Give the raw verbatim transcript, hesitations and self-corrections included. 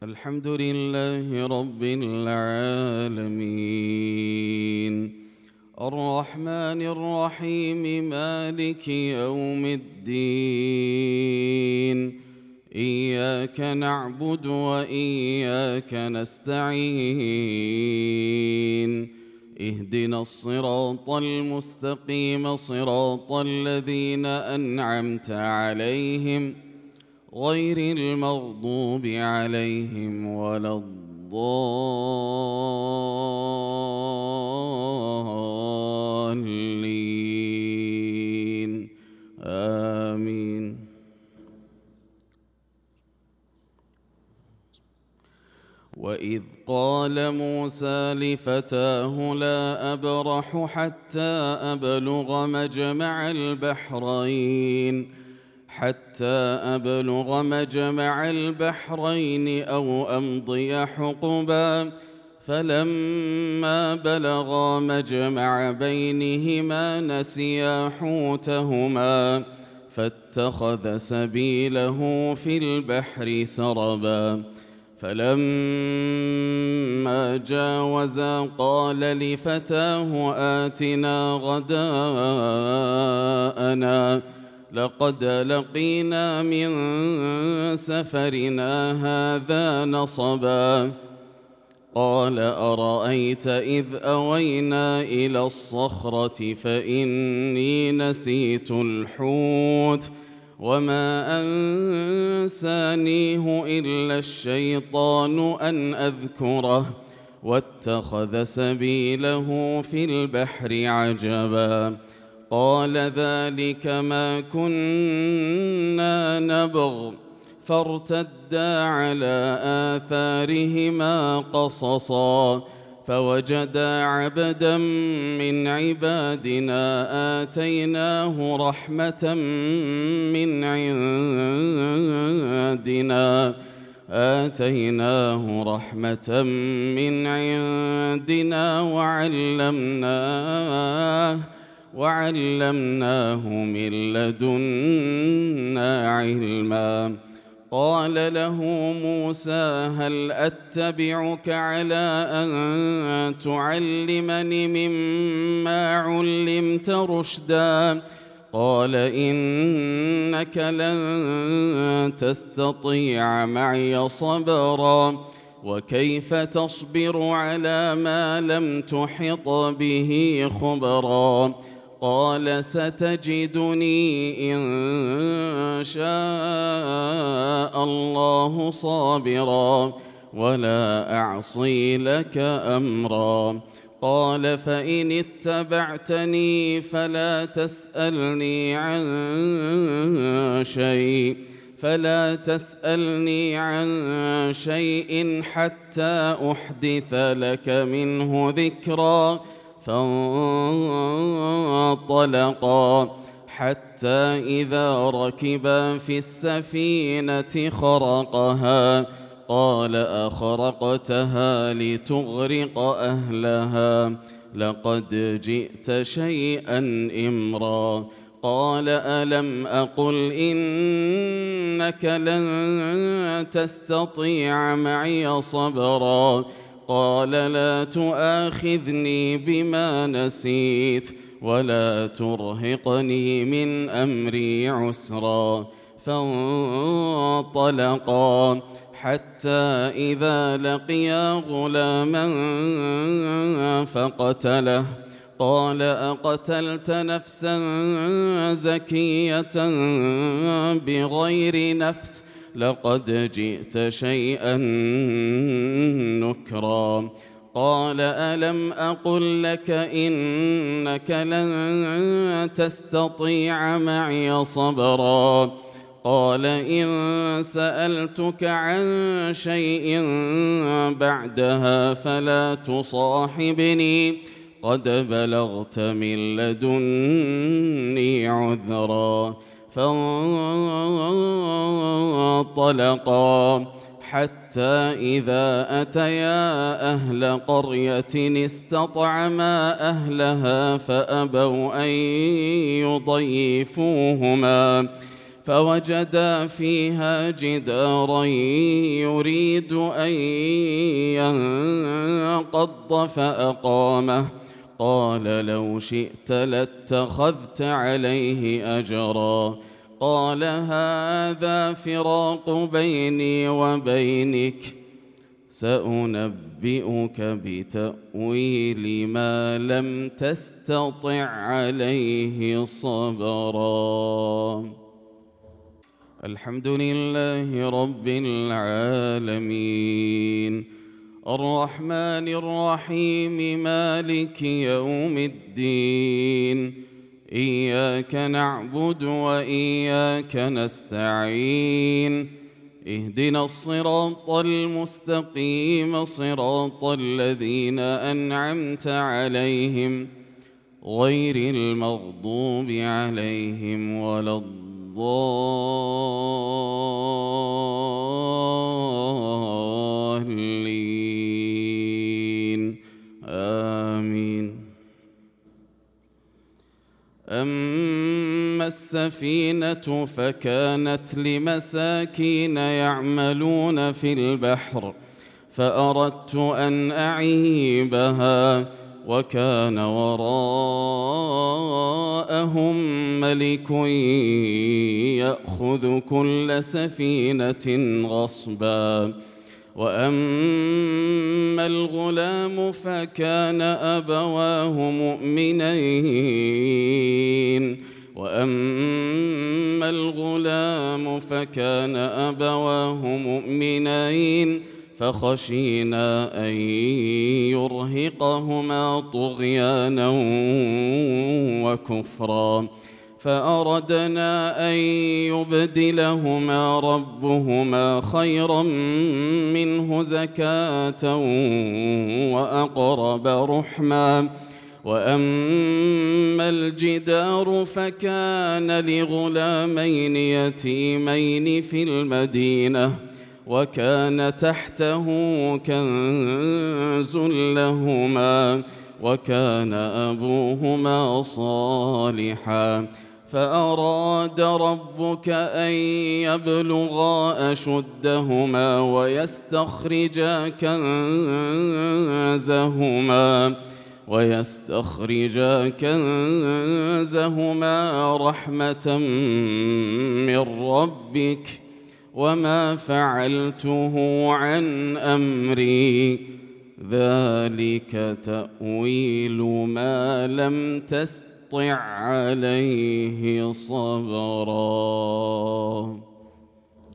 الحمد لله رب العالمين الرحمن الرحيم مالك يوم الدين إياك نعبد وإياك نستعين اهدنا الصراط المستقيم صراط الذين أنعمت عليهم غير المغضوب عليهم ولا الضالين آمين. وإذ قال موسى لفتاه لا أبرح حتى أبلغ مجمع البحرين حتى أبلغ مجمع البحرين أو أمضي حقبا فلما بلغا مجمع بينهما نسيا حوتهما فاتخذ سبيله في البحر سربا فلما جاوزا قال لفتاه آتنا غداءنا لقد لقينا من سفرنا هذا نصبا قال أرأيت إذ أوينا إلى الصخرة فإني نسيت الحوت وما أنسانيه إلا الشيطان أن أذكره واتخذ سبيله في البحر عجبا قال ذلك ما كنا نبغ فارتدا على آثارهما قصصا فوجدا عبدا من عبادنا آتيناه رحمة من عندنا آتيناه رحمة من عندنا وعلمناه وعلمناه من لدنا علما قال له موسى هل أتبعك على أن تعلمني مما علمت رشدا قال إنك لن تستطيع معي صبرا وكيف تصبر على ما لم تحط به خبرا قال ستجدني إن شاء الله صابرا ولا أعصي لك أمرا قال فإن اتبعتني فلا تسألني عن شيء فلا تسألني عن شيء حتى أحدث لك منه ذكرا فانطلقا حتى إذا ركبا في السفينة خرقها قال أخرقتها لتغرق أهلها لقد جئت شيئا إمرا قال ألم أقل إنك لن تستطيع معي صبرا قال لا تؤاخذني بما نسيت ولا ترهقني من أمري عسرا فانطلقا حتى إذا لقيا غلاما فقتله قال أقتلت نفسا زكية بغير نفس لقد جئت شيئا نكرا قال ألم أقل لك إنك لن تستطيع معي صبرا قال إن سألتك عن شيء بعدها فلا تصاحبني قد بلغت من لدني عذرا فانطلقا حتى إذا أتيا أهل قرية استطعما أهلها فأبوا أن يضيفوهما فوجدا فيها جدارا يريد أن ينقض فأقامه قال لو شئت لاتخذت عليه أجرا قال هذا فراق بيني وبينك سأنبئك بتأويل ما لم تستطع عليه صبرا. الحمد لله رب العالمين الرحمن الرحيم مالك يوم الدين إياك نعبد وإياك نستعين اهدنا الصراط المستقيم صراط الذين أنعمت عليهم غير المغضوب عليهم ولا الضالين آمين. أما السفينة فكانت لمساكين يعملون في البحر فأردت أن أعيبها وكان وراءهم ملك يأخذ كل سفينة غصبا وأما الغلام فكان أبواه مؤمنين وأما الغلام فكان أبواه مؤمنين فخشينا أن يرهقهما طغيانا وكفرا فأردنا أن يبدلهما ربهما خيرا منه زكاة وأقرب رحما وأما الجدار فكان لغلامين يتيمين في المدينة وكان تحته كنز لهما وكان أبوهما صالحا فأراد ربك أن يبلغا أشدهما ويستخرجا كنزهما ويستخرجا كنزهما رحمة من ربك وما فعلته عن أمري ذلك تأويل ما لم تستطع عليه صبرا.